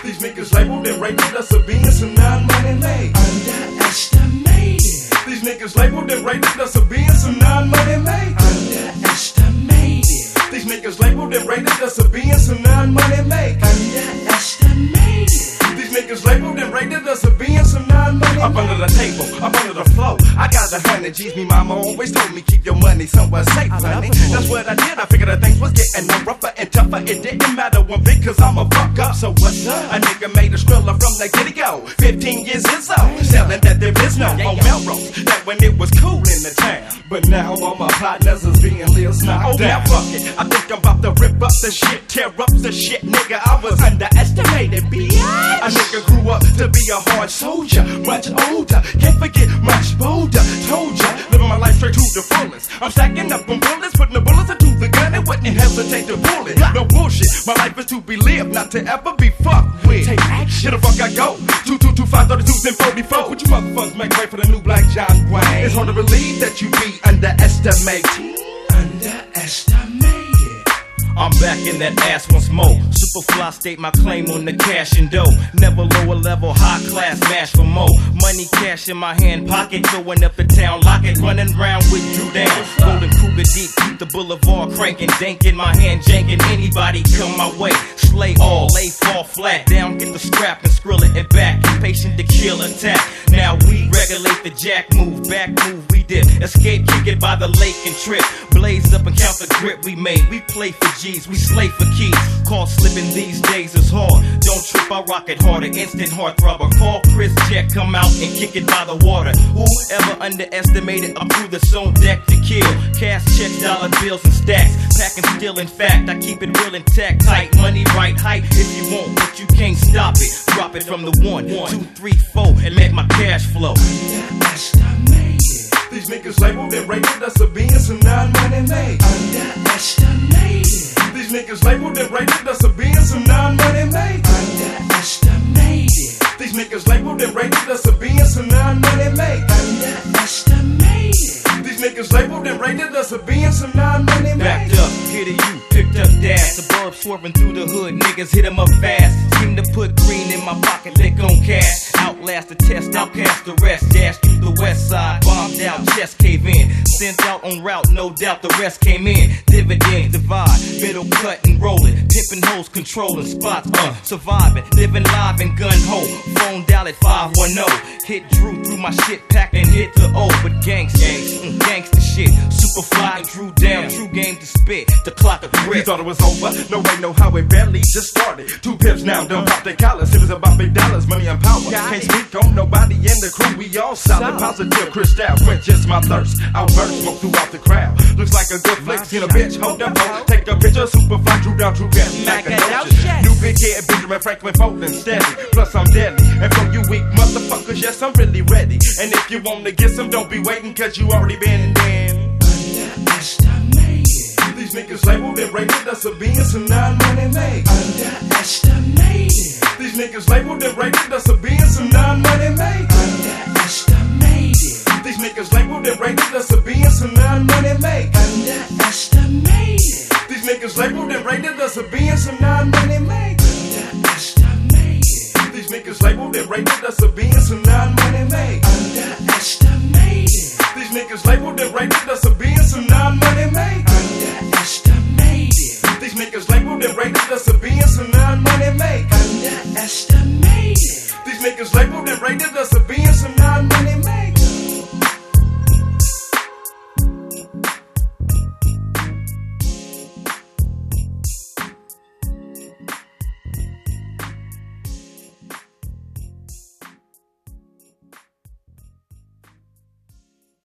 These niggas labeled and rated us as being some non-money made. Underestimated. These niggas labeled and rated us as being some non-money made. Underestimated. These niggas labeled and rated us as being some non-money made. Underestimated. These niggas labeled and rated us as being some non-money made. Up under the table, up under the floor, I got 100 G's. Me mama always told me keep your money somewhere safe, honey. That's what I did. I figured that things was getting no rougher and tougher. It didn't matter one bit, cause I'm a fuck up. So what's up? A nigga made a thriller from the get-go. 15 years is old, selling that there is no on Melrose. That when it was cool in the town. But now all my partners is being little knocked down. Now fuck it, I think I'm about to rip up the shit, tear up the shit, nigga. I was underestimated, bitch. A nigga grew up to be a hard soldier, much older, can't forget much bolder. Told ya, living my life straight to the fullest. I'm stacking up on bullets, putting the bullets into the gun and wouldn't hesitate to pull it. No bullshit, my life is to be lived, not to ever be fucked with. Take action, here the fuck I go. 225 32s and 44. What you motherfuckers make way for the new Black John Wayne? It's hard to believe that you be underestimated. Underestimated. I'm back in that ass once more. Superfly state my claim on the cash and dough. Never lower level, high class, mash for more. Money cash in my hand pocket, going up the town, lock it, running round with Drew down. Golden Cougar deep, keep the boulevard cranking, dank in my hand, janking. Anybody come my way, slay all, lay fall flat down, get the scrap and skrill it and back. Impatient to kill attack. Now we regulate the jack move, back move we dip. Escape, kick it by the lake and trip. Blaze up and count the grip we made. We play for G's, we slay for keys. Call slipping these days is hard. Don't trip, I rock it harder. Instant heart throbber. Call Chris Jack, come out and kick it by the water. Whoever underestimated, I'm through the zone deck to kill. Cash checks, dollar bills and stacks. Packing still, in fact, I keep it real intact. Tight money, right height if you want, but you can't stop it. Drop it from the 1, 2, 3, 4 and let my cash flow. Underestimated. These niggas labeled and rated us as being some non-money made. Underestimated. These niggas labeled and rated us as being some non-money made. Underestimated. These niggas labeled and rated us as being some non-money made. Underestimated. These niggas labeled and rated us as being some non-money made. Backed up, hit a U, picked up dash. The bird swerving through the hood, niggas hit 'em up fast. Seem to put green in my pocket, lick on cash. Outlast the test, outcast the rest. Dash through the west side, bombed out, chest cave in. Sent out on route, no doubt the rest came in. Dividends divide, middle cut and rolling. Pimping hoes, controlling spots, surviving. Living live in gun hole, phone dial at 510. Hit Drew through my shit pack and hit the O. But gangsta shit. Superfly and Drew down, true game to spit. The clock of grip. You thought it was over? No way, no how, it barely just started. 2 pimps now done pop their collars. It was about big dollars, money and power. Can't speak on nobody in the crew. We all solid, positive, crystal. Quench just my thirst. Outburst, smoke throughout the crowd. Looks like a good flick. Seen a bitch, hold up, ho. Take a picture, Superfly, Drew down, Drew gas, Macadocious. New big head, Benjamin Franklin, folding steady. Plus I'm deadly. And for you weak motherfuckers, yes, I'm really ready. And if you wanna get some, don't be waiting, cause you already been in. Underestimated. These niggas labeled and rated us as being some non-money made. Underestimated. These niggas labeled and rated us as being some non-money made. Underestimated. These niggas labeled and rated us as being some non-money made. Underestimated. These niggas labeled and rated us as being some non-money made. Underestimated. These niggas labeled and rated us as being some non-money made. Underestimated. These niggas labeled and rated us as being some non-money made. Underestimated. These niggas labeled and rated us as being some non-money made. Underestimated. These niggas labeled and rated us as being some non-money made.